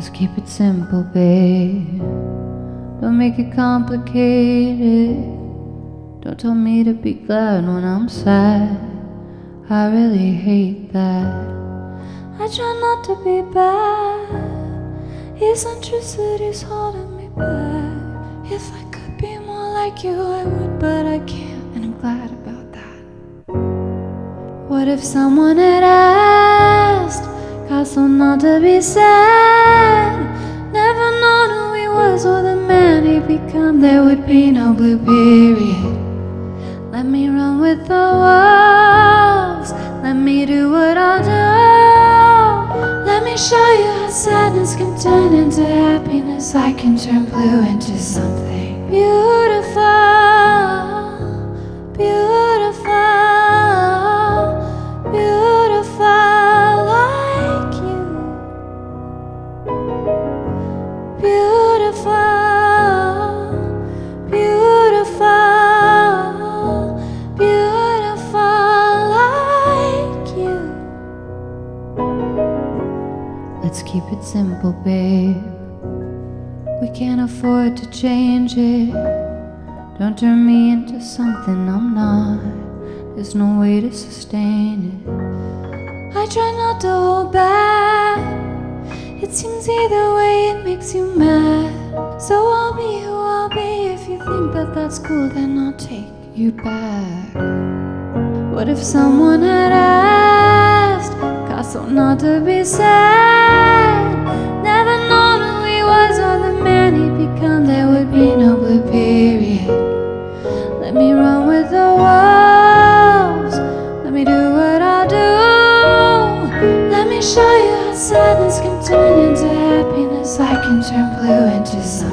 Let's keep it simple, babe. Don't make it complicated. Don't tell me to be glad when I'm sad. I really hate that. I try not to be bad. Eccentricity's holding me back. If I could be more like you, I would, but I can't, and I'm glad about that. What if someone had asked, Castle not to be sad? Never known who he was or the man he'd become. There would be no blue period. Let me run with the wolves. Let me do what I'll do. Let me show you how sadness can turn into happiness. I can turn blue into something beautiful, beautiful, beautiful like you. Beautiful, beautiful, beautiful like you. Let's keep it simple, babe. We can't afford to change it. Don't turn me into something I'm not. There's no way to sustain it. I try not to hold back. It seems either way it makes you mad. So I'll be who I'll be. If you think that that's cool, then I'll take you back. What if someone had asked Castle not to be sad? Never known who he was or the man he'd become. There would be no blue period. Let me run with the wolves. Let me do what I'll do. Let me show you how sadness can turn into happiness. I can turn blue into something